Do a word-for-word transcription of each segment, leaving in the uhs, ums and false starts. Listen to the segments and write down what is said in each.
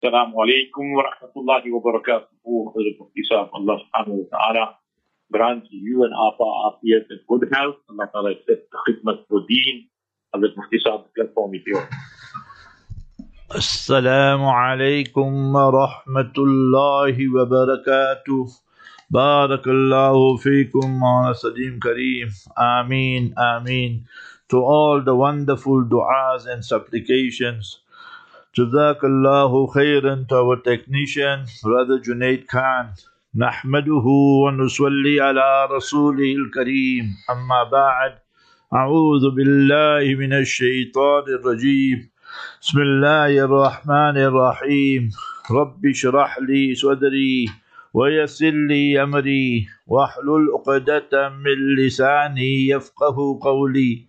Assalamu alaikum wa rahmatullahi wa barakatuh. Allah subhanahu wa ta'ala grant you and Apa Afiyat and good health. Allah ta'ala accept the khidmat for deen. Hazrat Mufti Sahib, the platform is yours. Assalamu alaikum wa rahmatullahi wa barakatuh. Barakallahu feekum wa Sadim Kareem. Ameen, Ameen. To all the wonderful du'as and supplications. Jazakallahu khairan to our technician, Brother Junaid Khan. Nahmaduhu wa nusalli ala rasulihil kareem. Amma ba'd. A'udhu billahi minash shaitanir rajeem. Bismillahir rahmanir rahim. Rabbi shrah li sadri wa yassir li amri wahlul uqdatan min lisani yafqahu qawli.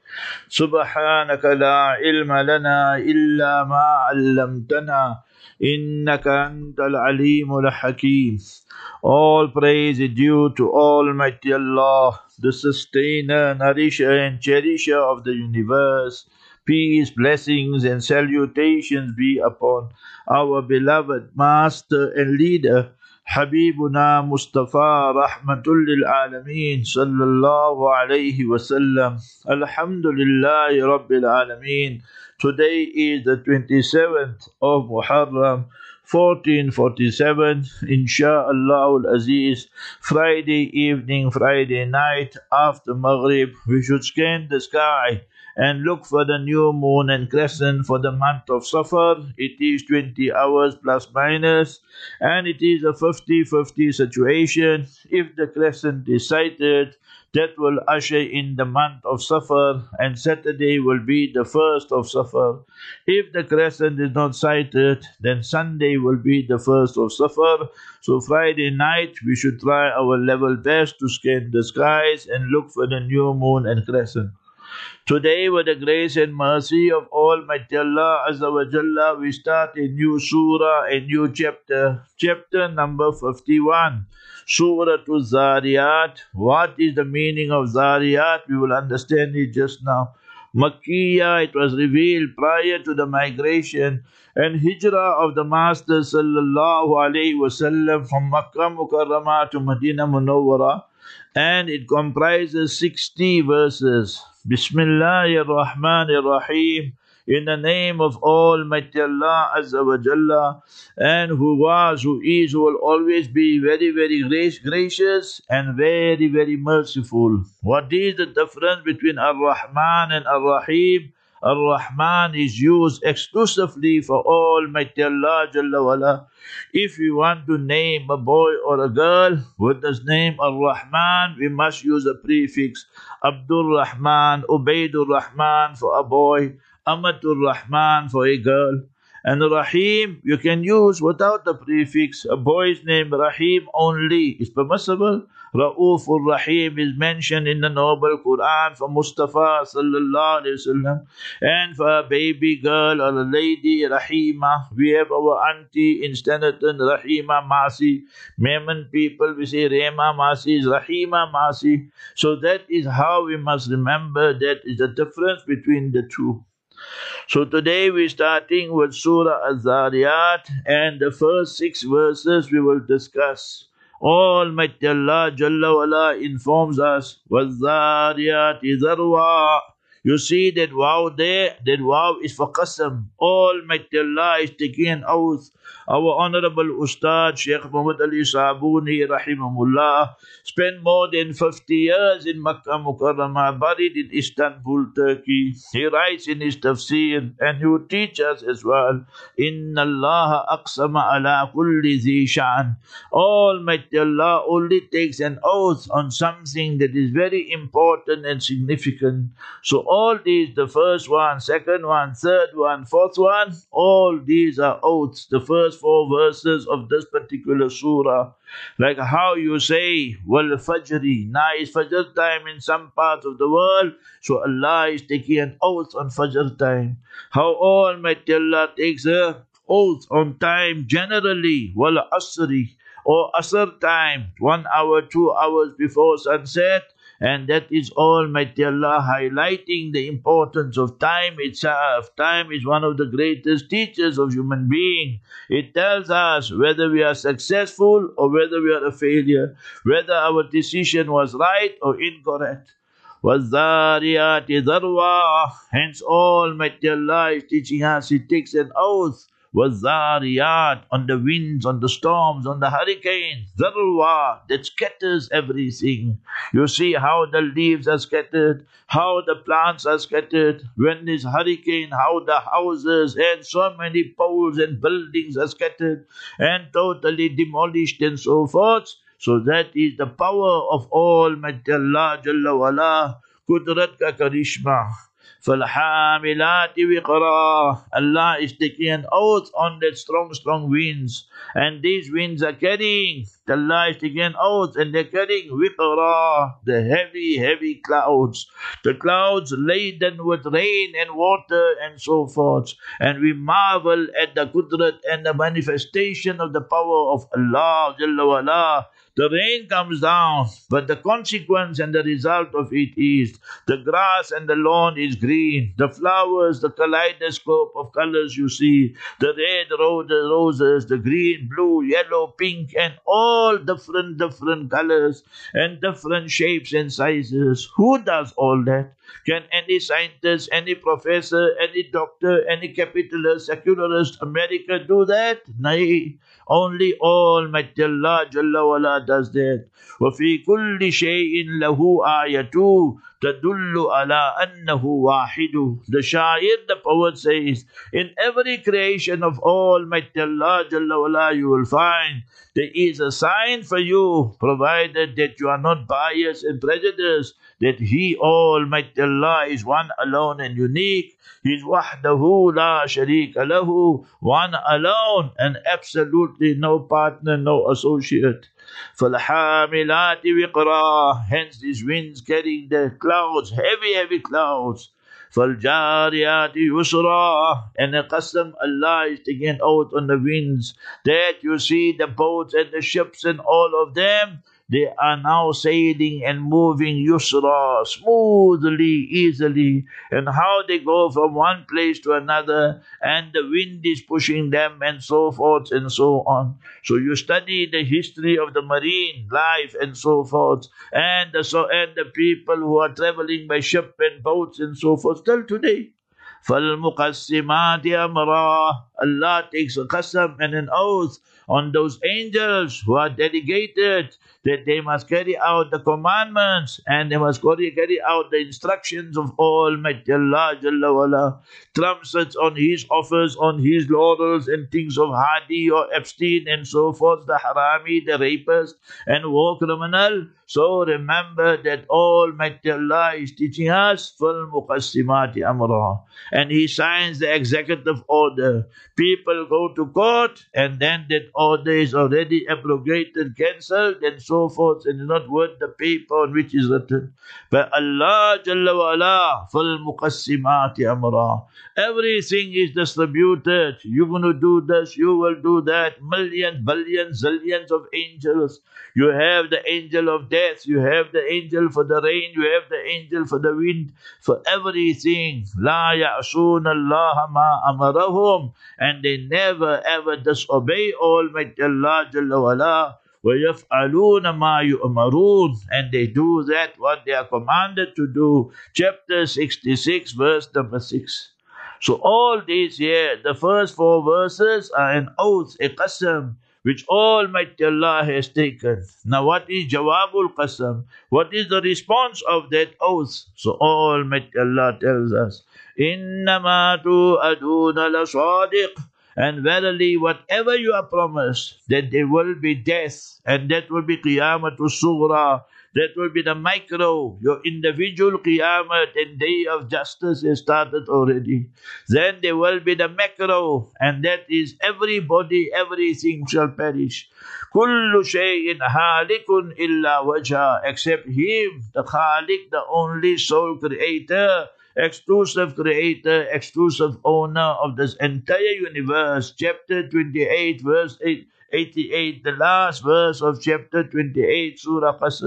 Subhanaka la ilma lana illa ma 'allamtana innaka antal alimul hakim. All praise is due to Almighty Allah, the sustainer, nourisher and cherisher of the universe. Peace, blessings and salutations be upon our beloved master and leader, Habibuna Mustafa Rahmatul lil Alameen Sallallahu Alaihi Wasallam. Alhamdulillahi Rabbil Alameen. Today is the twenty-seventh of Muharram, fourteen forty-seven, Insha'Allah al-Aziz, Friday evening, Friday night, after Maghrib. We should scan the sky and look for the new moon and crescent for the month of Safar. It is twenty hours plus minus, and it is a fifty fifty situation. If the crescent is sighted, that will usher in the month of Safar, and Saturday will be the first of Safar. If the crescent is not sighted, then Sunday will be the first of Safar. So Friday night we should try our level best to scan the skies and look for the new moon and crescent. Today, with the grace and mercy of Almighty Allah Azza wa Jalla, we start a new surah, a new chapter, chapter number fifty-one, Surah Zariyat. What is the meaning of Zariyat? We will understand it just now. Makkiyah, it was revealed prior to the migration and hijrah of the Master Sallallahu Alaihi Wasallam from Makkah Mukarramah to Medina Munawwara, and it comprises sixty verses. Bismillahir Rahmanir Rahim. In the name of Almighty Allah Azza wa Jalla, and who was, who is, who will always be very, very gracious and very, very merciful. What is the difference between Ar-Rahman and Ar-Rahim? Ar-Rahman is used exclusively for Almighty Allah Jalla wala. If we want to name a boy or a girl with this name Ar-Rahman, we must use a prefix. Abdul Rahman, Ubaidur Rahman for a boy, Amatur Rahman for a girl. And Rahim you can use without the prefix. A boy's name Rahim only is permissible. Ra'ufur Rahim is mentioned in the Noble Quran for Mustafa Sallallahu Alaihi Wasallam. And for a baby girl or a lady, Rahima. We have our auntie in Stanaton, Rahima Masi. Memon people, we say Rema Masi is Rahima Masi. So that is how we must remember that is the difference between the two. So today we're starting with Surah Az-Zariyat, and the first six verses we will discuss. Almighty Allah Jalla wala informs us, وَالزَّارِيَاتِ ذَرْوًا. You see that wow there, that wow is for qasam. Almighty Allah is taking an oath. Our honorable Ustad Shaykh Muhammad Ali Sabuni rahimahullah spent more than fifty years in Makkah Mukarramah, buried in Istanbul, Turkey. He writes in his tafsir, and he will teach us as well, Inna Allah aqsama ala kulli zi sha'an. Almighty Allah only takes an oath on something that is very important and significant. So all these, the first one, second one, third one, fourth one, all these are oaths. The first four verses of this particular surah. Like how you say, Wal Fajri, now is Fajr time in some parts of the world, so Allah is taking an oath on Fajr time. How Almighty Allah takes a oath on time generally, Wal Asri, or Asr time, one hour, two hours before sunset, And that is Almighty Allah highlighting the importance of time itself. Time is one of the greatest teachers of human being. It tells us whether we are successful or whether we are a failure, whether our decision was right or incorrect. وَالذَّارِيَاتِ ذَرْوًا. Hence Almighty Allah is teaching us, He takes an oath. وَالذَّارِيَاتِ, on the winds, on the storms, on the hurricanes. ذَرْوًا, that scatters everything. You see how the leaves are scattered, how the plants are scattered. When there's hurricane, how the houses and so many poles and buildings are scattered and totally demolished and so forth. So that is the power of Almighty Allah Jalla wala, Qudrat ka karishma. فَالْحَامِلَاتِ وِقْرًا. Allah is taking an oath on that strong, strong winds. And these winds are carrying, Allah is taking an oath, and they're carrying وِقْرًا, the heavy, heavy clouds. The clouds laden with rain and water and so forth. And we marvel at the Qudrat and the manifestation of the power of Allah Jalla wala. The rain comes down, but the consequence and the result of it is the grass and the lawn is green. The flowers, the kaleidoscope of colors you see, the red roses, the green, blue, yellow, pink, and all different, different colors and different shapes and sizes. Who does all that? Can any scientist, any professor, any doctor, any capitalist, secularist, America do that? Nay. Only Almighty Allah Jalla wala does that. وَفِي كُلِّ شَيْءٍ لَهُ آيَةٌ تَدُلُّ عَلَىٰ أَنَّهُ وَاحِدٌ. The Shair, the poet says, in every creation of Almighty Allah Jalla wala, you will find there is a sign for you, provided that you are not biased and prejudiced, that He, Almighty Allah, is one alone and unique. He is wahdahu la sharika lahu, one alone and absolutely no partner, no associate. فَالْحَامِلَاتِ وِقْرًا. Hence these winds carrying the clouds, heavy, heavy clouds. فَالْجَارِيَاتِ يُسْرًا. And a qasam, Allah is taking an oath on the winds, that you see the boats and the ships and all of them, they are now sailing and moving yusra, smoothly, easily, and how they go from one place to another, and the wind is pushing them, and so forth and so on. So you study the history of the marine life and so forth, and the, so, and the people who are traveling by ship and boats and so forth till today. فَالْمُقَسِّمَاتِ أَمْرًا. Allah takes a qasam and an oath on those angels who are delegated, that they must carry out the commandments and they must carry out the instructions of Almighty Allah Jalla wala. Trumpets on His offers, on His laurels, and things of Hadi or Epstein and so forth, the harami, the rapist and war criminal. So remember that Almighty Allah is teaching us فَالْمُقَسِّمَاتِ أَمْرًا, and He signs the executive order. People go to court, and then that order is already abrogated, cancelled, and so forth, and is not worth the paper on which is written. But Allah Jalla wa'ala, فَالْمُقَسِّمَاتِ أَمْرًا. Everything is distributed. You're going to do this, you will do that. Millions, billions, zillions of angels. You have the angel of death, you have the angel for the rain, you have the angel for the wind, for everything. لَا يَعْصُونَ اللَّهَ مَا أَمَرَهُمْ. And they never ever disobey Almighty Allah Jalla wala. وَيَفْعَلُونَ مَا يُؤْمَرُونَ. And they do that what they are commanded to do. Chapter sixty-six, verse number six. So all these here, the first four verses are an oath, a qasam, which Almighty Allah has taken. Now what is Jawabul Qasam? What is the response of that oath? So Almighty Allah tells us, إِنَّمَا تُوعَدُونَ لَصَادِقٌ. And verily, whatever you are promised, that there will be death, and that will be Qiyamatul Sughra, that will be the micro, your individual Qiyamah and day of justice has started already. Then there will be the macro, and that is everybody, everything shall perish. Kullu shay'in halikun illa wajha, except Him, the Khalik, the only sole creator, exclusive creator, exclusive owner of this entire universe. Chapter twenty-eight, verse eighty-eight, the last verse of chapter twenty-eight, Surah Qasas.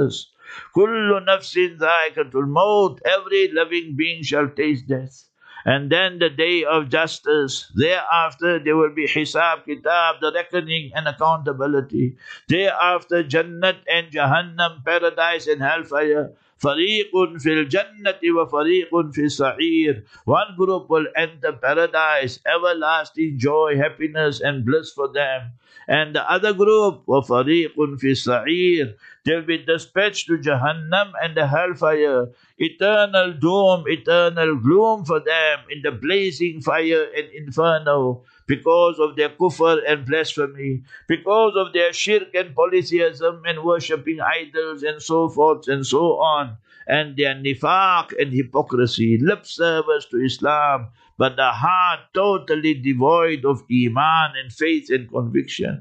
Kullu nafsin dha'iqatul maut. Every living being shall taste death. And then the day of justice. Thereafter there will be hisab, kitab, the reckoning and accountability. Thereafter Jannat and Jahannam, paradise and hellfire. Fariqun fil jannati wa fariqun fil sa'ir. One group will enter paradise, everlasting joy, happiness and bliss for them. And the other group, wa fariqun fil sa'ir, they'll be dispatched to Jahannam and the hellfire. Eternal doom, eternal gloom for them in the blazing fire and inferno, because of their kufr and blasphemy, because of their shirk and polytheism and worshipping idols and so forth and so on, and their nifaq and hypocrisy, lip service to Islam, but the heart totally devoid of iman and faith and conviction.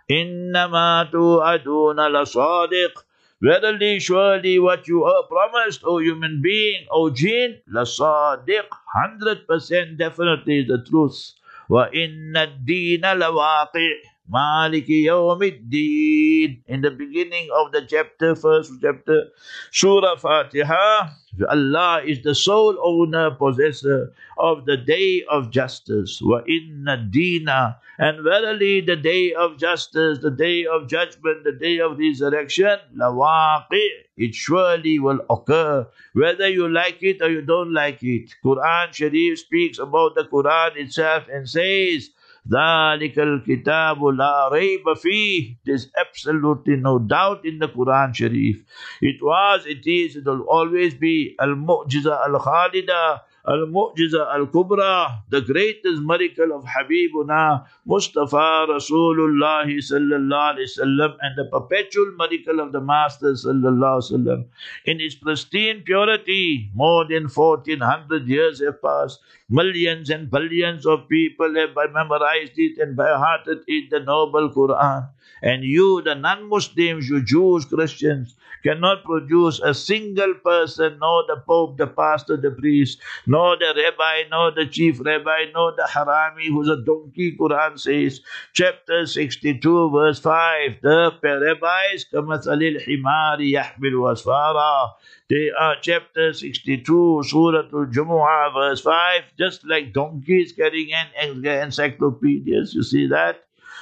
Innama tu'aduna lasadiq. Verily, surely what you are promised, O human being, O jinn, lasadiq, hundred percent definitely is the truth. Wa inna ad-deena lawaqi', maliki yawmiddin. In the beginning of the chapter, first chapter, Surah Fatiha, Allah is the sole owner, possessor of the day of justice. Wa inna ad-deena, and verily the day of justice, the day of judgment, the day of resurrection, lawaqi', it surely will occur, whether you like it or you don't like it. Quran Sharif speaks about the Quran itself and says, ذَلِكَ الْكِتَابُ لَا رَيْبَ فِيهِ. There's absolutely no doubt in the Quran Sharif. It was, it is, it will always be Al-Mu'jiza Al-Khalida, Al-Mu'jiza Al-Kubra, the greatest miracle of Habibuna Mustafa Rasulullah sallallahu alayhi wasallam, and the perpetual miracle of the Master sallallahu alayhi wasallam. In its pristine purity, more than fourteen hundred years have passed. Millions and billions of people have memorized it and by hearted it, the noble Quran. And you, the non-Muslims, you Jews, Christians, cannot produce a single person, nor the Pope, the pastor, the priest, nor the rabbi, nor the chief rabbi, nor the harami who's a donkey. Quran says, chapter sixty-two, verse five, the rabbis, kamathalil himari yahmilu asfara. They are chapter sixty-two, Surah Al-Jumu'ah, verse five, just like donkeys carrying an encyclopedias. You see that?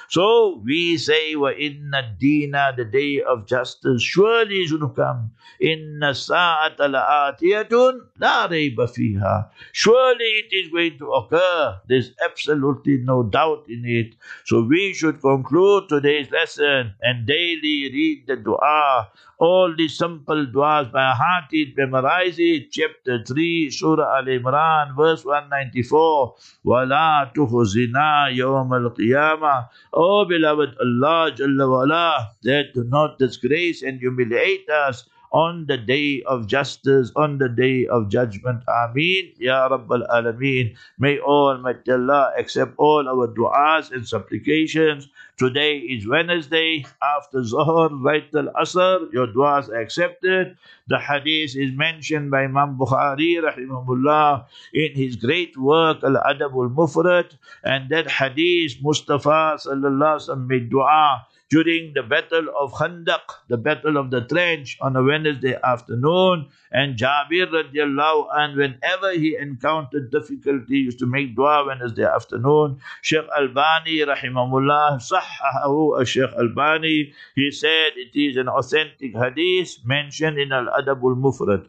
So we say, wa inna ad-deena, the day of justice, surely is going to come. Inna sa'ata la'atiyatun la rayba fiha. Surely it is going to occur. There's absolutely no doubt in it. So we should conclude today's lesson and daily read the dua. All the simple du'as by heart, it, memorize it. Chapter three, Surah Al-Imran, verse one ninety-four. وَلَا تُخْزِنَا يَوْمَ الْقِيَامَةِ. Oh, beloved Allah Jalla wa Ala, that do not disgrace and humiliate us on the day of justice, on the day of judgment. Ameen. Ya Rabbal Alameen. May Almighty Allah accept all our du'as and supplications. Today is Wednesday, after Zuhr, right till Asr, your du'as are accepted. The hadith is mentioned by Imam Bukhari, rahimahullah, in his great work, Al-Adab al-Mufrad, and that hadith, Mustafa sallallahu alaihi wasallam made dua during the battle of Khandaq, the battle of the trench, on a Wednesday afternoon. And Jabir radiallahu anhu, whenever he encountered difficulty, used to make dua Wednesday afternoon. Sheikh Albani rahimahullah, sahhahu Sheikh Albani, he said it is an authentic hadith mentioned in Al-Adab al-Mufrad.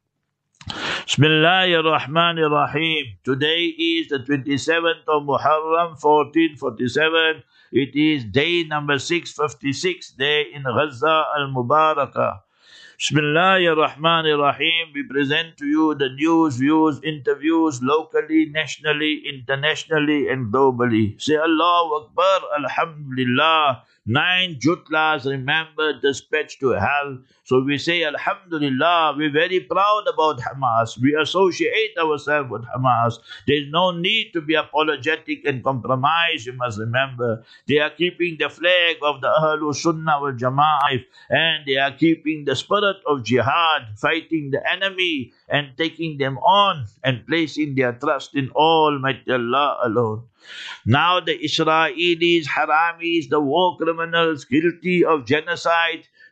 Bismillahir Rahmanir Rahim. Today is the twenty-seventh of Muharram, fourteen forty-seven. It is day number six fifty-six, day in Gaza al-Mubarakah. Bismillahir Rahmanir Rahim. We present to you the news, views, interviews, locally, nationally, internationally, and globally. Say Allahu Akbar, Alhamdulillah. Nine jutlas, remember, dispatched to hell. So we say Alhamdulillah, we're very proud about Hamas. We associate ourselves with Hamas. There's no need to be apologetic and compromise, you must remember. They are keeping the flag of the Ahlul Sunnah wal Jama'ah, and they are keeping the spirit of jihad, fighting the enemy and taking them on and placing their trust in Almighty Allah alone. Now the Israelis, Haramis, the war criminals guilty of genocide,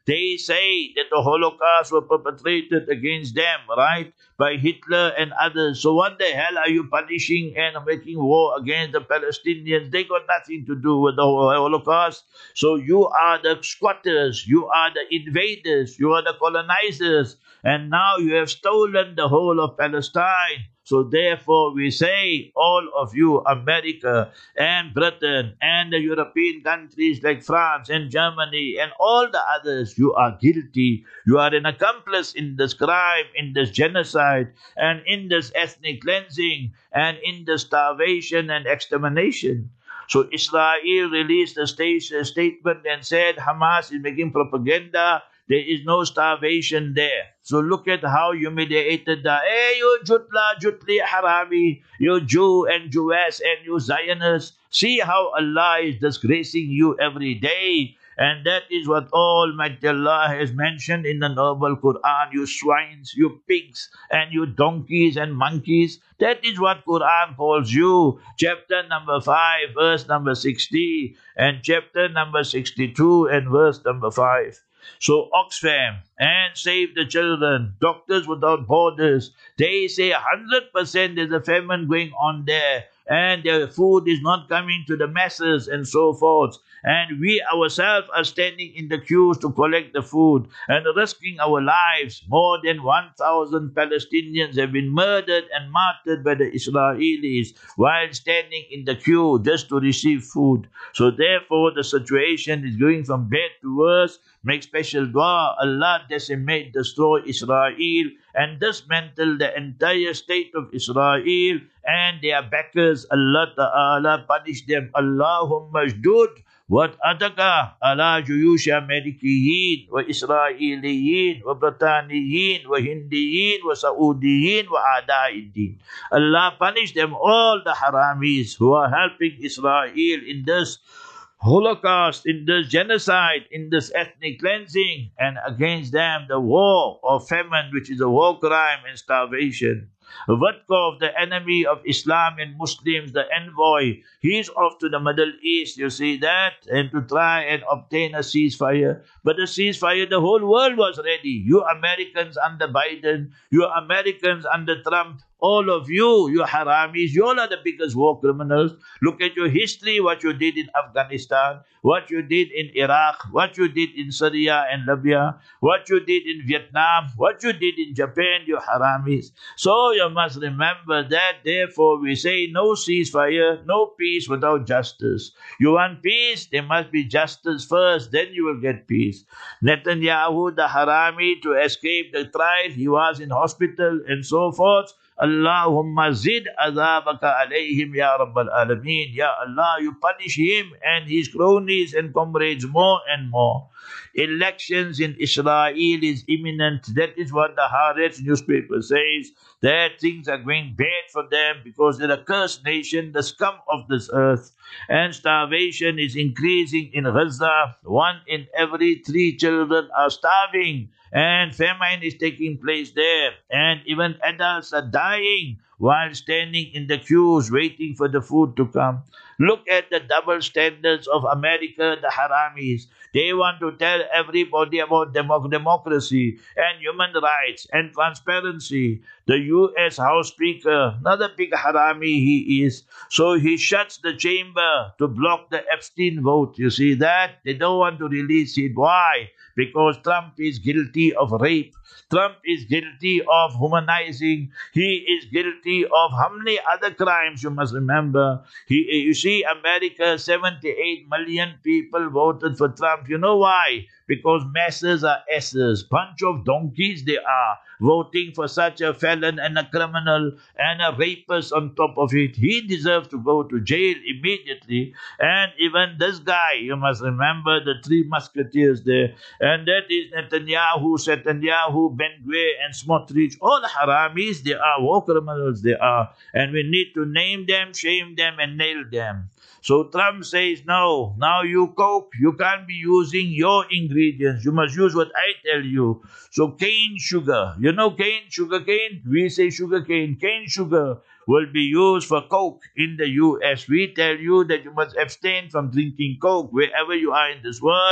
They say that the Holocaust was perpetrated against them, right, by Hitler and others. So what the hell are you punishing and making war against the Palestinians? They got nothing to do with the Holocaust. So you are the squatters, you are the invaders, you are the colonizers, and now you have stolen the whole of Palestine. So therefore we say, all of you, America and Britain and the European countries like France and Germany and all the others, you are guilty. You are an accomplice in this crime, in this genocide, and in this ethnic cleansing, and in the starvation and extermination. So Israel released a statement and said Hamas is making propaganda. There is no starvation there. So look at how humiliated the, hey, you Jutla, Jutli, Harami, you Jew and Jewess and you Zionists. See how Allah is disgracing you every day. And that is what Almighty Allah has mentioned in the noble Quran. You swines, you pigs, and you donkeys and monkeys. That is what Quran calls you. Chapter number five, verse number sixty, and chapter number sixty-two and verse number five. So Oxfam and Save the Children, Doctors Without Borders, they say one hundred percent there's a famine going on there, and the food is not coming to the masses and so forth. And we ourselves are standing in the queues to collect the food and risking our lives. More than one thousand Palestinians have been murdered and martyred by the Israelis while standing in the queue just to receive food. So therefore the situation is going from bad to worse. Make special dua, Allah decimate, destroy Israel and dismantle the entire state of Israel and their backers. Allah Ta'ala punish them. Allahumma jdud وَاتَّقَ عَلَى جُيُوشِ أَمَرِكِيِّينَ وَإِسْرَائِيلِيِّينَ وَبْرِطَانِيِّينَ وَهِنْدِيِّينَ وَسَعُودِيِّينَ وَأَعْدَاءِ الدِّينِ. Allah punish them, all the haramis who are helping Israel in this Holocaust, in this genocide, in this ethnic cleansing, and against them the war or famine, which is a war crime and starvation. Vodkov, the enemy of Islam and Muslims, the envoy, he's off to the Middle East, you see that, and to try and obtain a ceasefire. But the ceasefire, the whole world was ready. You Americans under Biden, you Americans under Trump, all of you, you haramis, you all are the biggest war criminals. Look at your history, what you did in Afghanistan, what you did in Iraq, what you did in Syria and Libya, what you did in Vietnam, what you did in Japan, you haramis. So you must remember that, therefore we say no ceasefire, no peace without justice. You want peace, there must be justice first, then you will get peace. Netanyahu, the harami, to escape the trial, he was in hospital and so forth. Allahumma zid azabaka alayhim ya Rabbal Alameen. Ya Allah, you punish him and his cronies and comrades more and more. Elections in Israel is imminent. That is what the Haaretz newspaper says, that things are going bad for them because they're a cursed nation, the scum of this earth. And starvation is increasing in Gaza. One in every three children are starving. And famine is taking place there. And even adults are dying while standing in the queues waiting for the food to come. Look at the double standards of America, the haramis. They want to tell everybody about democ democracy and human rights and transparency. The U S House Speaker, another big harami he is. So he shuts the chamber to block the Epstein vote. You see that? They don't want to release it. Why? Because Trump is guilty of rape. Trump is guilty of humanizing. He is guilty of how many other crimes, you must remember. He, you see, America, seventy-eight million people voted for Trump. You know why? Because masses are S's. Bunch of donkeys they are, voting for such a felon and a criminal and a rapist on top of it. He deserves to go to jail immediately. And even this guy, you must remember the three musketeers there. And that is Netanyahu, Netanyahu, Ben-Gvir, and Smotrich. All haramis, they are war criminals, they are. And we need to name them, shame them, and nail them. So Trump says, no, now you coke, you can't be using your ingredients. You must use what I tell you. So cane sugar, you know cane, sugar cane? We say sugar cane. Cane sugar will be used for coke in the U S. We tell you that you must abstain from drinking coke wherever you are in this world.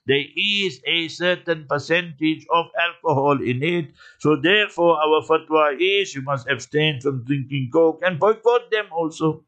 there is a certain percentage of alcohol in it. So therefore our fatwa is you must abstain from drinking coke and boycott them also.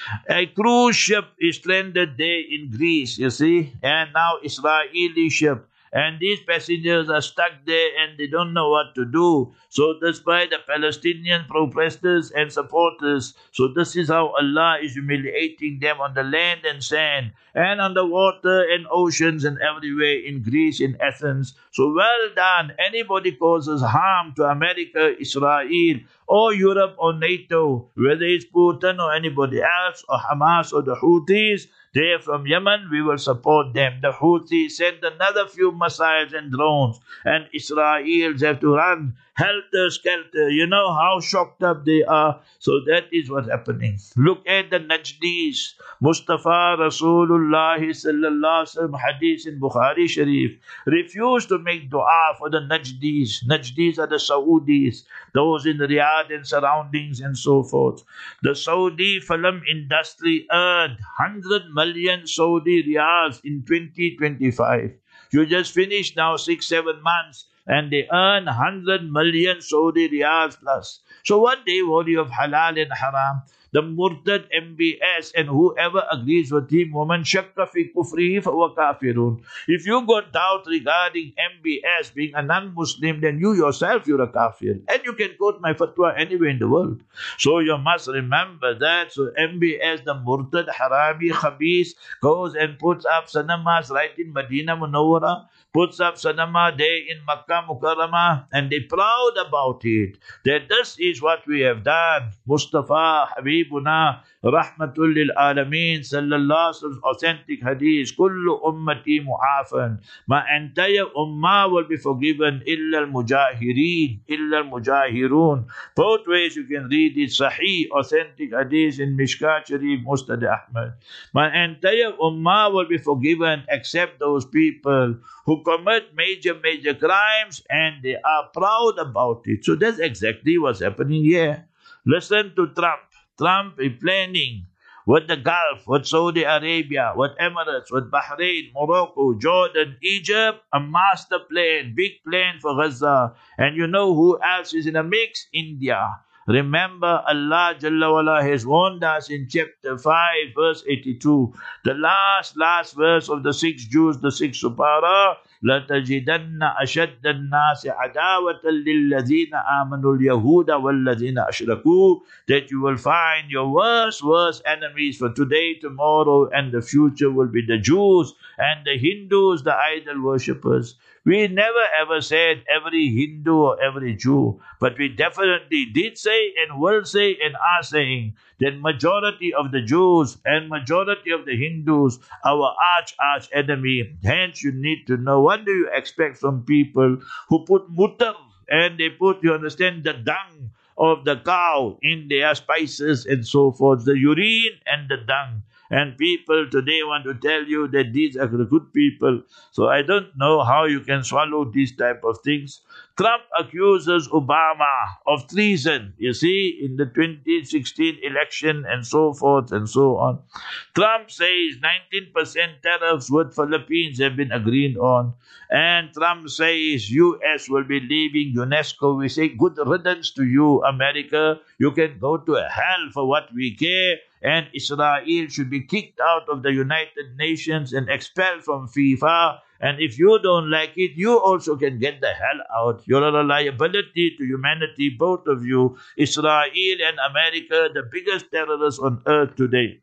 A cruise ship is stranded there in Greece, you see, and now Israeli ship. And these passengers are stuck there and they don't know what to do. So that's why the Palestinian protesters and supporters, so this is how Allah is humiliating them on the land and sand and on the water and oceans and everywhere in Greece, in Athens. So well done. Anybody causes harm to America, Israel, or Europe or NATO, whether it's Putin or anybody else, or Hamas or the Houthis, they from Yemen, we will support them. The Houthis send another few missiles and drones, and Israelis have to run helter-skelter. You know how shocked up they are. So that is what's happening. Look at the Najdis. Mustafa Rasulullah sallallahu alaihi wasallam, hadith in Bukhari Sharif, refused to make dua for the Najdis. Najdis are the Saudis, those in Riyadh and surroundings and so forth. The Saudi film industry earned one hundred million Saudi riyals in twenty twenty-five. You just finished now six, seven months and they earn one hundred million Saudi riyals plus. So what they worry of halal and haram? The murtad M B S and whoever agrees with him, woman shakka fi kufrihi fahuwa kafirun. If you got doubt regarding M B S being a non-Muslim, then you yourself, you're a kafir. And you can quote my fatwa anywhere in the world. So you must remember that. So M B S, the murtad, harami, khabis, goes and puts up sanamas right in Medina Munawwara, puts up sanama there in Makkah Mukarramah, and they proud about it. That this is what we have done. Mustafa, Habibuna, Rahmatul lil Alameen, sallallahu alaihi wasallam, authentic hadith, Kullu ummati mu'afan. My entire ummah will be forgiven, illa al-mujahireen, illa al-mujahirun. Both ways you can read it, Sahih, authentic hadith in Mishkat Sharif, Musnad Ahmad. My entire ummah will be forgiven except those people who commit major, major crimes and they are proud about it. So that's exactly what's happening here. Listen to Trump. Trump is planning with the Gulf, with Saudi Arabia, with Emirates, with Bahrain, Morocco, Jordan, Egypt, a master plan, big plan for Gaza. And you know who else is in the mix? India. Remember, Allah Jalla wala has warned us in chapter five, verse eighty-two. The last, last verse of the six Jews, the six Supara. لَتَجِدَنَّ أَشَدَّ النَّاسِ عَدَاوَةً لِلَّذِينَ آمَنُوا الْيَهُودَ وَالَّذِينَ أَشْرَكُوا. That you will find your worst, worst enemies for today, tomorrow, and the future will be the Jews and the Hindus, the idol worshippers. We never ever said every Hindu or every Jew, but we definitely did say and will say and are saying that majority of the Jews and majority of the Hindus, our arch, arch enemy. Hence you need to know, what do you expect from people who put mutar and they put, you understand, the dung of the cow in their spices and so forth, the urine and the dung. And people today want to tell you that these are the good people. So I don't know how you can swallow these type of things. Trump accuses Obama of treason, you see, in the twenty sixteen election and so forth and so on. Trump says nineteen percent tariffs with Philippines have been agreed on. And Trump says U S will be leaving UNESCO. We say good riddance to you, America. You can go to hell for what we care. And Israel should be kicked out of the United Nations and expelled from FIFA. And if you don't like it, you also can get the hell out. You're a liability to humanity, both of you. Israel and America, the biggest terrorists on earth today.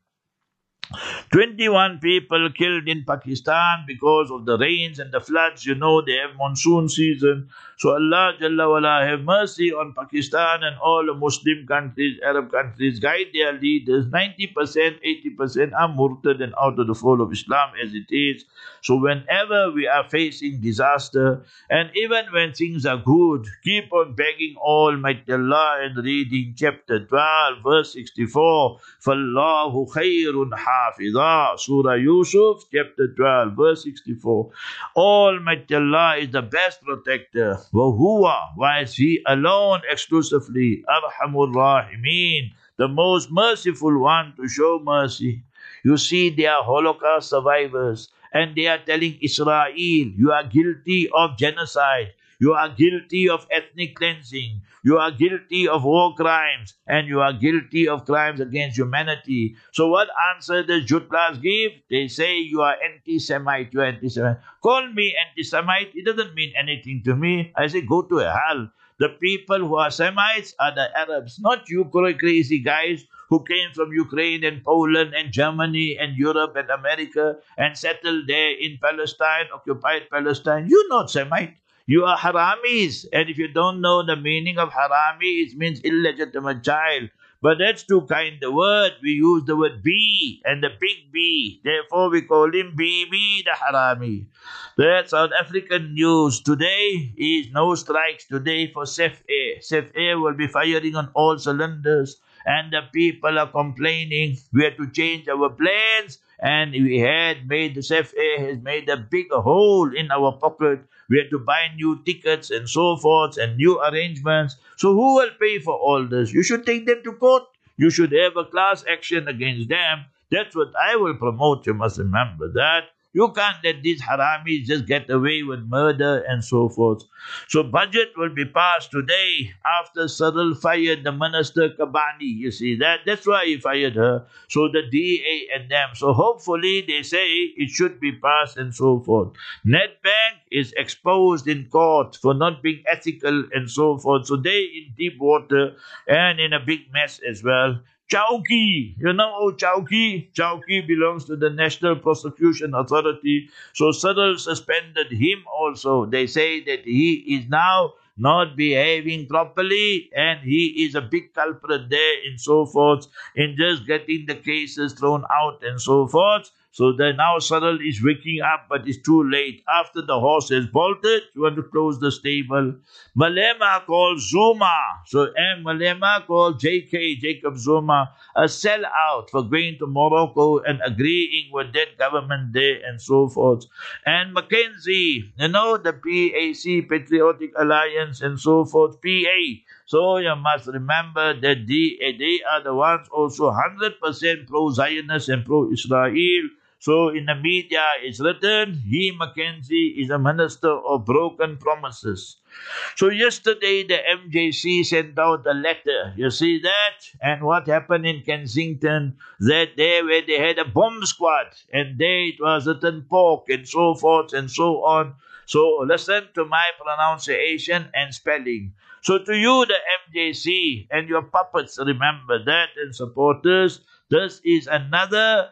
twenty-one people killed in Pakistan because of the rains and the floods. You know, they have monsoon season. So Allah Jalla wala have mercy on Pakistan and all the Muslim countries, Arab countries. Guide their leaders. ninety percent, eighty percent are murtad and out of the fold of Islam as it is. So whenever we are facing disaster, and even when things are good, keep on begging Almighty Allah and reading chapter twelve, verse sixty-four. فَاللَّهُ خَيْرٌ حَافِظًا. Surah Yusuf, chapter twelve, verse sixty-four. Almighty Allah is the best protector. وَهُوَ, why is He alone exclusively, Arhamur Rahimeen, the most merciful one to show mercy. You see, they are Holocaust survivors. and they are telling Israel, you are guilty of genocide. You are guilty of ethnic cleansing. You are guilty of war crimes. And you are guilty of crimes against humanity. So what answer does Jutlas give? They say you are anti-Semite. You are anti-Semite. Call me anti-Semite. It doesn't mean anything to me. I say go to hell. The people who are Semites are the Arabs, not you crazy guys who came from Ukraine and Poland and Germany and Europe and America and settled there in Palestine, occupied Palestine. You're not Semite. You are haramis. And if you don't know the meaning of harami, it means illegitimate child. But that's too kind a word. We use the word B and the big B. Therefore, we call him B B, the harami. That's South African news. Today is no strikes today for S A F A. S A F A will be firing on all cylinders. And the people are complaining. We have to change our plans. And we had made, the S A F A has made a big hole in our pocket. We had to buy new tickets and so forth and new arrangements. So who will pay for all this? You should take them to court. You should have a class action against them. That's what I will promote. You must remember that. You can't let these haramis just get away with murder and so forth. So budget will be passed today after Cyril fired the minister Kabani. You see that? That's why he fired her. So the D A and them. So hopefully they say it should be passed and so forth. Nedbank is exposed in court for not being ethical and so forth. So they in deep water and in a big mess as well. Chowki, you know oh, Chowki? Chowki belongs to the National Prosecution Authority. So Cyril suspended him also. They say that he is now not behaving properly and he is a big culprit there and so forth in just getting the cases thrown out and so forth. So then now Cyril is waking up, but it's too late. After the horse has bolted, you want to close the stable. Malema called Zuma. So and Malema called J K, Jacob Zuma, a sellout for going to Morocco and agreeing with that government there and so forth. And Mackenzie, you know, the P A C, Patriotic Alliance and so forth, P A. So you must remember that they, they are the ones also one hundred percent pro-Zionist and pro-Israel. So in the media it's written, he, Mackenzie, is a minister of broken promises. So yesterday the M J C sent out a letter. You see that? And what happened in Kensington, that day where they had a bomb squad and there it was written pork and so forth and so on. So listen to my pronunciation and spelling. So to you, the M J C and your puppets, remember that, and supporters, this is another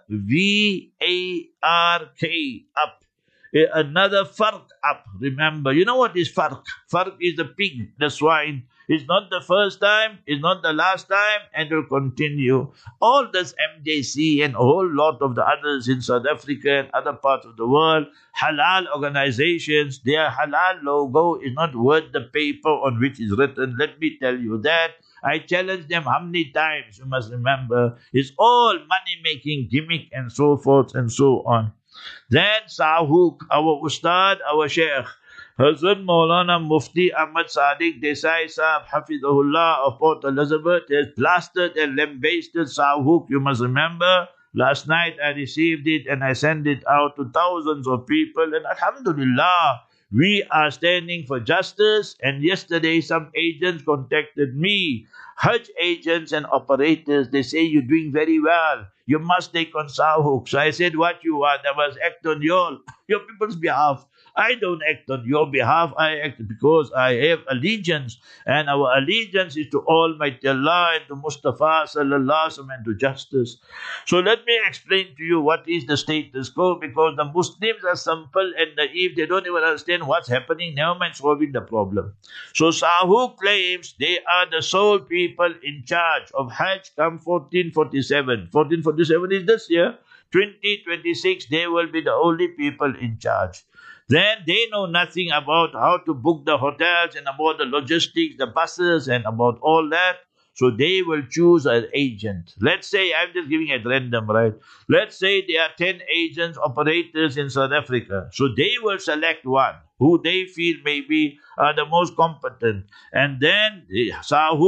V A R K up. Another fark up. Remember, you know what is fark? Fark is the pig, the swine. It's not the first time, it's not the last time, and will continue. All this M J C and a whole lot of the others in South Africa and other parts of the world, halal organizations, their halal logo is not worth the paper on which it's written. Let me tell you that. I challenge them how many times, you must remember. It's all money-making gimmick and so forth and so on. Then Sahuk, our Ustad, our Sheikh, Hazrat Maulana Mufti Ahmad Sadiq Desai Sahab Hafidhullah of Port Elizabeth has blasted and lambasted Sahuk. You must remember, last night I received it and I sent it out to thousands of people, and Alhamdulillah, we are standing for justice. And yesterday some agents contacted me, Hajj agents and operators. They say you're doing very well. You must take on Sahuk. So I said, what you want? I must act on your, your people's behalf. I don't act on your behalf. I act because I have allegiance. And our allegiance is to Almighty Allah and to Mustafa sallallahu alaihi wasallam and to justice. So let me explain to you what is the status quo, because the Muslims are simple and naive. They don't even understand what's happening. Never mind solving the problem. So Sahuk claims they are the sole people in charge of Hajj come fourteen forty-seven. fourteen forty-seven is this year. twenty twenty-six, they will be the only people in charge. Then they know nothing about how to book the hotels and about the logistics, the buses and about all that. So they will choose an agent. Let's say, I'm just giving it random, right? Let's say there are ten agents, operators in South Africa. So they will select one who they feel maybe are the most competent. And then Sahuk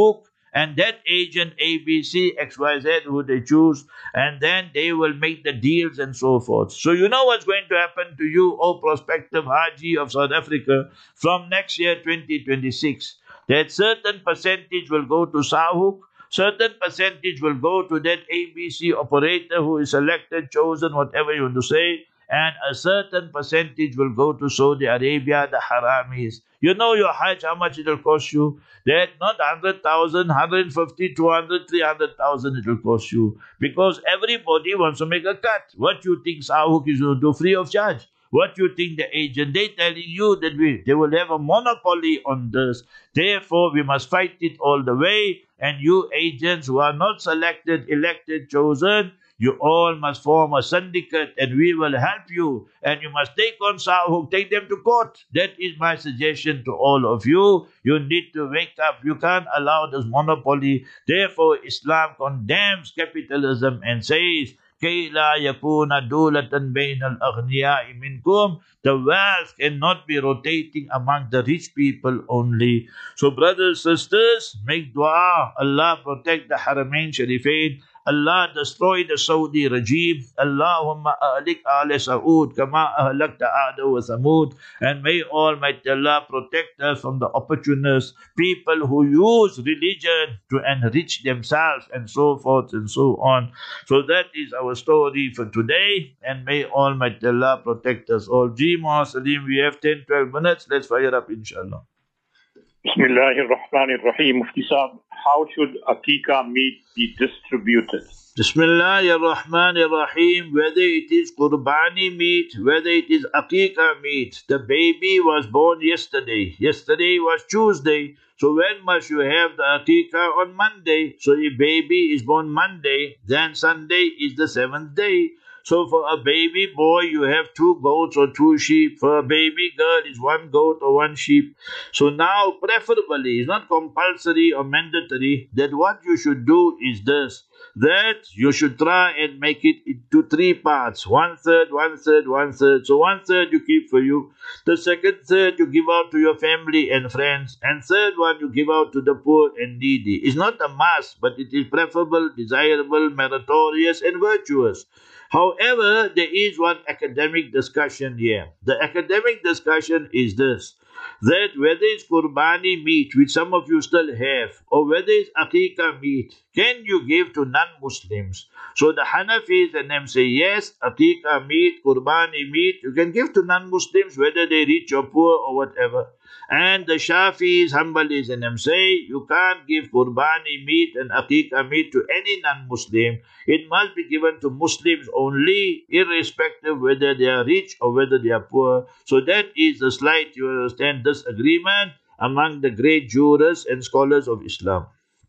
and that agent A B C X Y Z who they choose, and then they will make the deals and so forth. So you know what's going to happen to you, O prospective Haji of South Africa, from next year twenty twenty-six. That certain percentage will go to Sahuk, certain percentage will go to that A B C operator who is selected, chosen, whatever you want to say, and a certain percentage will go to Saudi Arabia, the haramis. You know your Hajj, how much it will cost you? That not one hundred thousand, one hundred fifty, two hundred, three hundred thousand it will cost you. Because everybody wants to make a cut. What you think Sahuk is going to do free of charge? What you think the agent? They telling you that we they will have a monopoly on this. Therefore, we must fight it all the way. And you agents who are not selected, elected, chosen, you all must form a syndicate and we will help you. And you must take on Sahuk, take them to court. That is my suggestion to all of you. You need to wake up. You can't allow this monopoly. Therefore, Islam condemns capitalism and says, كَيْ لَا يَكُونَ دُولَةً بَيْنَ الْأَغْنِيَاءِ مِنْكُمْ. The wealth cannot be rotating among the rich people only. So brothers, sisters, make dua. Allah protect the Haramain Sharifain. Allah destroy the Saudi regime. Allahumma a'lik ala Saud kama ahlakta Aada wa Thamud. And may Almighty Allah protect us from the opportunists, people who use religion to enrich themselves and so forth and so on. So that is our story for today. And may Almighty Allah protect us all. Ji Salim, we have ten, twelve minutes. Let's fire up, inshallah. Bismillahir Rahmanir Rahim. Mufti Saab, how should Aqiqah meat be distributed? Bismillahir Rahmanir Rahim. Whether it is Qurbani meat, whether it is Aqiqah meat, the baby was born yesterday. Yesterday was Tuesday. So when must you have the Aqiqah? On Monday. So if baby is born Monday, then Sunday is the seventh day. So for a baby boy, you have two goats or two sheep. For a baby girl, is one goat or one sheep. So now, preferably, it's not compulsory or mandatory, that what you should do is this, that you should try and make it into three parts. One third, one third, one third. So one third you keep for you. The second third you give out to your family and friends. And third one you give out to the poor and needy. It's not a must, but it is preferable, desirable, meritorious, and virtuous. However, there is one academic discussion here. The academic discussion is this, that whether it's Qurbani meat, which some of you still have, or whether it's Aqiqah meat, can you give to non-Muslims? So the Hanafis and them say, yes, Aqiqah meat, Qurbani meat, you can give to non-Muslims, whether they're rich or poor or whatever. And the Shafis, Hanbalis and them say, you can't give Qurbani meat and Aqiqah meat to any non-Muslim. It must be given to Muslims only, irrespective whether they are rich or whether they are poor. So that is the slight, you understand, disagreement among the great jurists and scholars of Islam.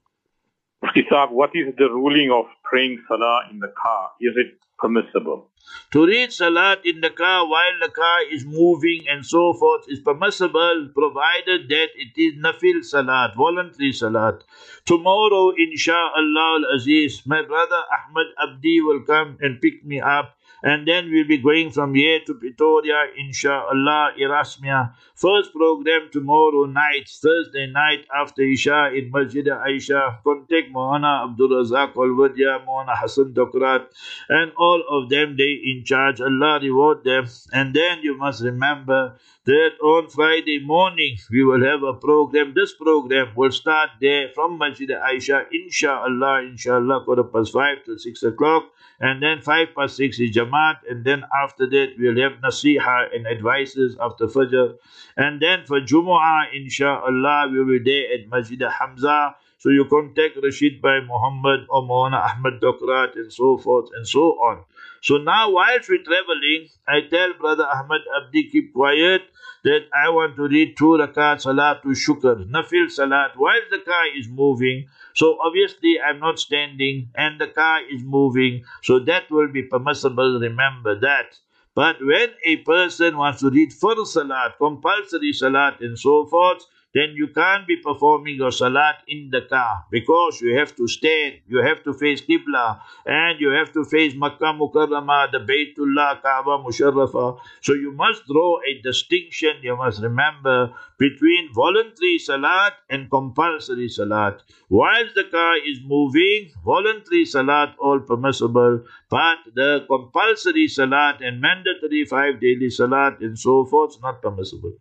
Mufti Saab, what is the ruling of praying Salah in the car? Is it permissible? To read Salat in the car while the car is moving and so forth is permissible, provided that it is Nafil Salat, voluntary Salat. Tomorrow, Insha'Allah al-Aziz, my brother Ahmed Abdi will come and pick me up. And then we'll be going from here to Pretoria, Insha'Allah, Erasmia. First program tomorrow night, Thursday night after Isha in Masjid Aisha. Contact Mohana Abdul Razak Alwadia, Mohana Hassan Dokrat, and all of them, they in charge. Allah reward them. And then you must remember that on Friday morning we will have a program. This program will start there from Masjid Aisha, Insha'Allah, Insha'Allah, quarter past five to six o'clock. And then five past six is Jamaat, and then after that we'll have Nasiha and advices after Fajr. And then for Jumu'ah, Insha'Allah, we will be there at Masjid Hamza. So you contact Rashid Bhai Muhammad or Mohana Ahmed Dokrat and so forth and so on. So now whilst we're traveling, I tell Brother Ahmed Abdi, keep quiet, that I want to read two rakat Salatul Shukr, Nafil Salat, while the car is moving. So obviously I'm not standing and the car is moving, so that will be permissible, remember that. But when a person wants to read Fard Salat, compulsory Salat and so forth, then you can't be performing your salat in the car because you have to stand, you have to face Qibla, and you have to face Makkah Mukarramah, the Baytullah, Kaaba Musharrafa. So you must draw a distinction, you must remember, between voluntary salat and compulsory salat. Whilst the car is moving, voluntary salat all permissible, but the compulsory salat and mandatory five daily salat and so forth not permissible.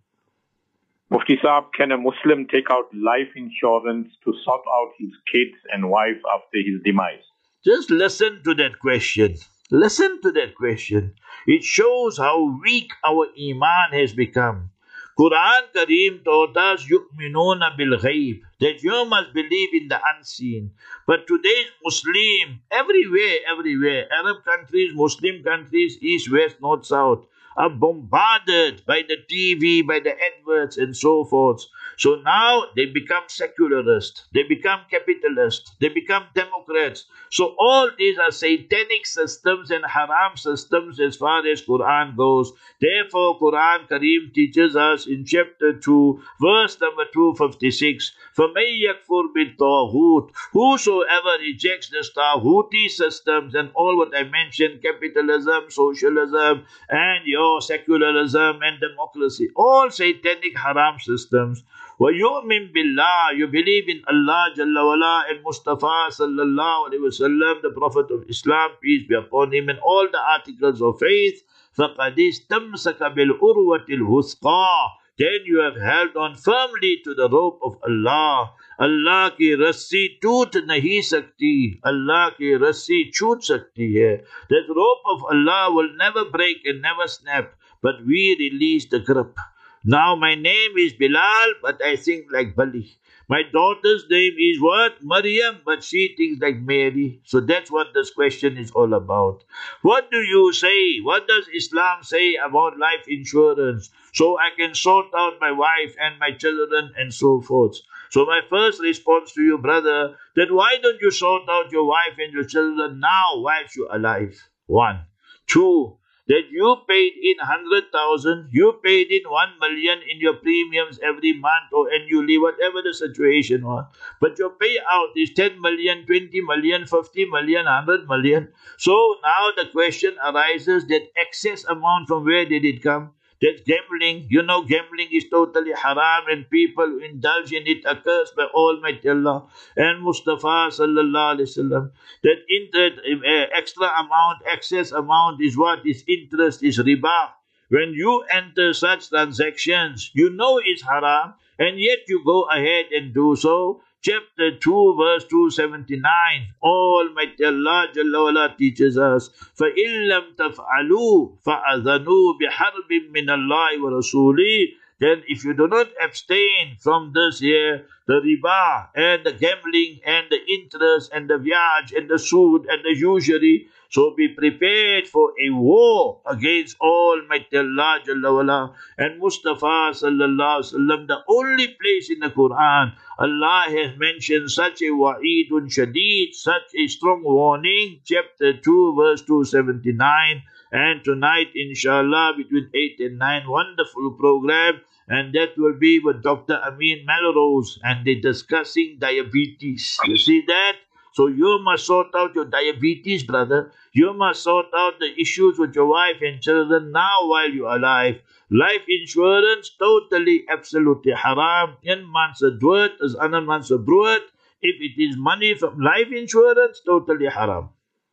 Mufti Saab, can a Muslim take out life insurance to sort out his kids and wife after his demise? Just listen to that question. Listen to that question. It shows how weak our iman has become. Quran Kareem taught us yu'minuna bil ghaib, that you must believe in the unseen. But today's Muslim, everywhere, everywhere, Arab countries, Muslim countries, east, west, north, south, are bombarded by the T V, by the adverts and so forth. So now they become secularists, they become capitalists, they become democrats. So all these are satanic systems and haram systems as far as Quran goes. Therefore, Quran Kareem teaches us in chapter two, verse number two fifty-six, فَمَن يَكْفُرْ بِالطَّاغُوتِ, whosoever rejects the Taghuti systems and all what I mentioned, capitalism, socialism, and your secularism and democracy, all satanic haram systems. وَيُؤْمِن بِاللَّهِ, you believe in Allah Jalla wala and Mustafa sallallahu alayhi wa sallam, the Prophet of Islam, peace be upon him, and all the articles of faith. فَقَدْ اسْتَمْسَكَ بِالْعُرْوَةِ الْوُثْقَى, then you have held on firmly to the rope of Allah. Allah ki rassi toot nahi sakti, Allah ki rassi choot sakti hai. That rope of Allah will never break and never snap, but we release the grip. Now my name is Bilal, but I sing like Bali. My daughter's name is what? Maryam, but she thinks like Mary. So that's what this question is all about. What do you say? What does Islam say about life insurance? So I can sort out my wife and my children and so forth. So my first response to you, brother, that why don't you sort out your wife and your children now whilst you're alive? One. Two, that you paid in one hundred thousand, you paid in one million in your premiums every month or annually, whatever the situation was. But your payout is ten million, twenty million, fifty million, one hundred million. So now the question arises, that excess amount, from where did it come? That's gambling. You know gambling is totally haram, and people who indulge in it are cursed by Almighty Allah and Mustafa sallallahu alaihi wasallam. That interest, uh, extra amount, excess amount is what is interest, is riba. When you enter such transactions, you know it's haram, and yet you go ahead and do so. Chapter two, verse two seventy-nine, Almighty Allah Jalla wala teaches us, فَإِن لَمْ تَفْعَلُوا فَأَذَنُوا بِحَرْبٍ مِّنَ اللَّهِ وَرَسُولِهِ. Then if you do not abstain from this here, the riba and the gambling and the interest and the viage and the sood and the usury, so be prepared for a war against Almighty Allah Jalla wala and Mustafa sallallahu alaihi wasallam. The only place in the Quran Allah has mentioned such a wa'idun shadeed, such a strong warning. Chapter two, verse two seventy-nine. And tonight, inshallah, between eight and nine, wonderful program. And that will be with Doctor Amin Melrose, and they're discussing diabetes. You see that? So you must sort out your diabetes, brother. You must sort out the issues with your wife and children now while you're alive. Life insurance, totally, absolutely haram. In man's dood is ander man's brood. If it is money from life insurance, totally haram.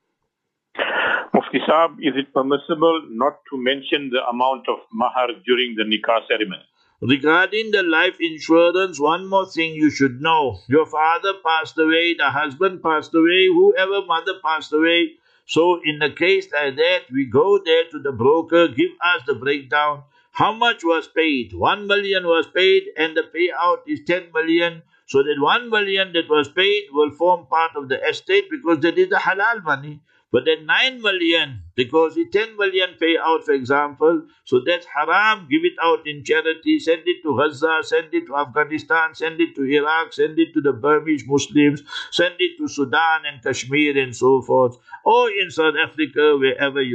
Mufti Saab, is it permissible not to mention the amount of mahar during the nikah ceremony? Regarding the life insurance, one more thing you should know. Your father passed away, the husband passed away, whoever mother passed away. So in a case like that, we go there to the broker, give us the breakdown. How much was paid? One million was paid and the payout is ten million. So that one million that was paid will form part of the estate because that is the halal money. But then nine million, because it's ten million payout, for example, so that's haram. Give it out in charity, send it to Gaza, send it to Afghanistan, send it to Iraq, send it to the Burmese Muslims, send it to Sudan and Kashmir and so forth, or in South Africa, wherever you are.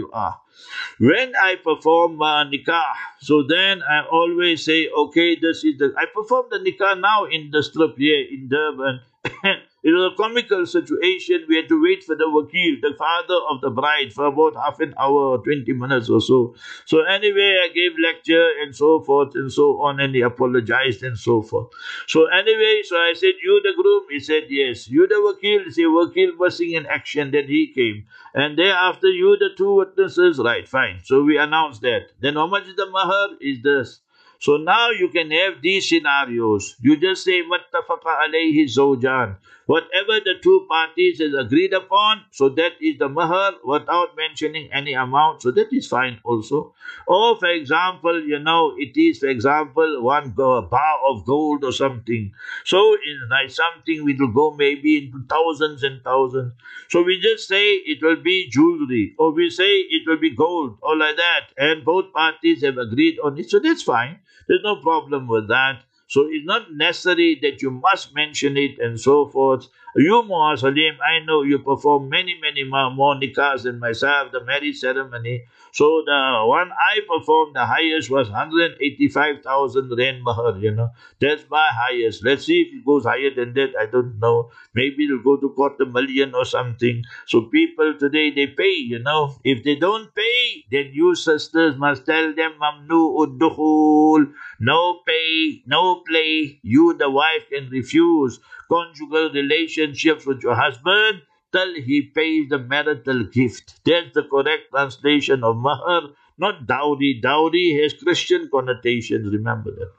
When I perform uh, nikah, so then I always say, okay, this is the, I perform the nikah now in the strip here in Durban. It was a comical situation. We had to wait for the wakil, the father of the bride, for about half an hour or twenty minutes or so. So anyway, I gave lecture and so forth and so on, and he apologized and so forth. So anyway, so I said, you the groom? He said, yes. You the wakil? He said, wakil missing in action. Then he came. And thereafter, you the two witnesses? Right, fine. So we announced that. Then how much is the mahar? Is this. So now you can have these scenarios. You just say, Mattafaqa alayhi zawjan. Whatever the two parties has agreed upon, so that is the mahar without mentioning any amount. So that is fine also. Or for example, you know, it is for example one go, bar of gold or something. So it's like something which will go maybe into thousands and thousands. So we just say it will be jewelry, or we say it will be gold, or like that. And both parties have agreed on it. So that's fine. There's no problem with that. So it's not necessary that you must mention it and so forth. You, Muaz Salim, I know you perform many, many more nikahs than myself, the marriage ceremony. So the one I performed, the highest was one hundred eighty-five thousand rand mahar, you know. That's my highest. Let's see if it goes higher than that. I don't know. Maybe it'll go to quarter million or something. So people today, they pay, you know. If they don't pay, then you sisters must tell them, Mamnu uddukhul. No pay, no play. You, the wife, can refuse conjugal relationships with your husband till he pays the marital gift. That's the correct translation of mahar, not dowry. Dowry has Christian connotations, remember that.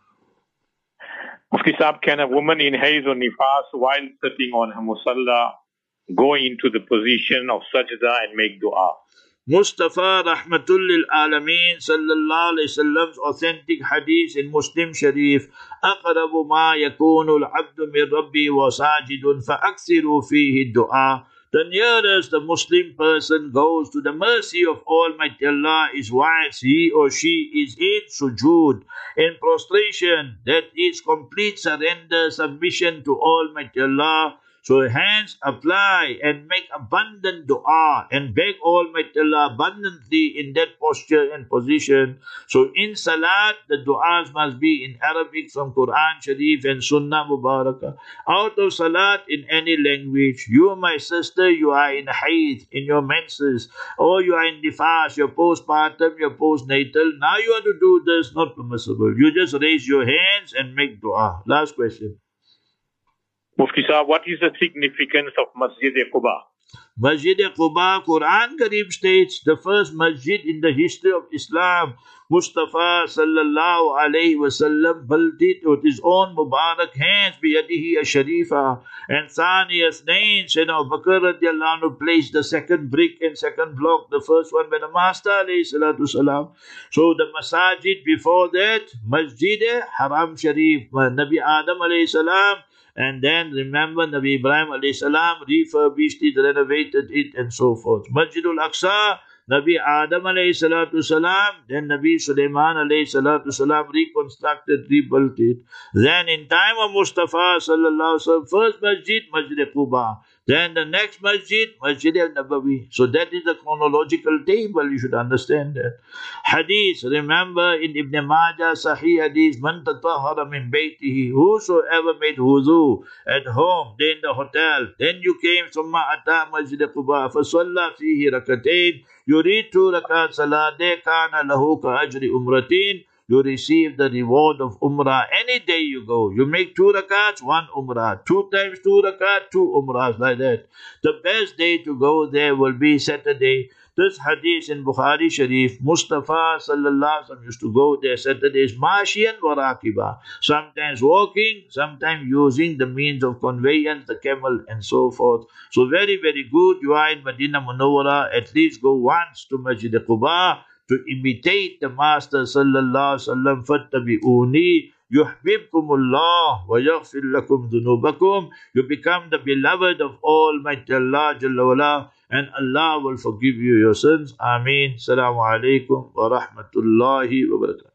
Mufti Saab, can a woman in Hayz or Nifas, while sitting on her musalla, go into the position of sajda and make dua? Mustafa Rahmatul lil Alameen Sallallahu Alaihi Wasallam's authentic hadith in Muslim Sharif, أقرب ما يكون العبد من ربي وساجد فأكثروا فيه الدعاء. The nearest the Muslim person goes to the mercy of Almighty Allah is whilst he or she is in sujood, in prostration, that is complete surrender, submission to Almighty Allah. So hence apply and make abundant dua and beg Almighty Allah abundantly in that posture and position. So in salat, the du'as must be in Arabic from Quran Sharif and Sunnah Mubarakah. Out of salat in any language. You, my sister, you are in haid, in your menses, or you are in nifas, your postpartum, your postnatal. Now you want to do this, not permissible. You just raise your hands and make dua. Last question. Mufti Sahab, what is the significance of Masjid Quba? Masjid Quba, Quran Kareem states, the first masjid in the history of Islam. Mustafa sallallahu alayhi wasallam built it with his own Mubarak hands, biyadihi a-sharifa. And Thani Asnain, Sayyidina Abu Bakr radiallahu anhu placed the second brick and second block, the first one by the Master alayhi salatu salam. So the masajid before that, Masjid Haram Sharif, Nabi Adam alayhi salam. And then remember Nabi Ibrahim alayhi salam refurbished it, renovated it and so forth. Masjidul Aqsa, Nabi Adam alayhi salatu salam, then Nabi Sulaiman alayhi salatu salam reconstructed, rebuilt it. Then in time of Mustafa sallallahu alaihi wasallam, first masjid, Masjid Quba. Then the next masjid, Masjid al-Nabawi. So that is the chronological table, you should understand that. Hadith, remember in Ibn Majah, Sahih Hadith, Man tatahara min baytihi, whosoever made wuzu at home, then the hotel, then you came summa ata Masjid Quba, fasalla fihi rakatain, you read two rakat salah, de kana lahu ka ajri umratin, you receive the reward of Umrah. Any day you go, you make two rakats, one Umrah. Two times two rakat, two Umrahs, like that. The best day to go there will be Saturday. This hadith in Bukhari Sharif, Mustafa sallallahu alaihi wasallam used to go there Saturdays, Mashian wa Raqiba. Sometimes walking, sometimes using the means of conveyance, the camel and so forth. So very, very good. You are in Medina Munawwara, at least go once to Masjid Quba to imitate the Master sallallahu alaihi wasallam. Fattabi'uni yuhbibkumullah wa yaghfir lakum dhunubakum. You become the beloved of Almighty Allah Jalla wala, and Allah will forgive you your sins. Ameen. Assalamu alaikum wa rahmatullahi wa barakatuh.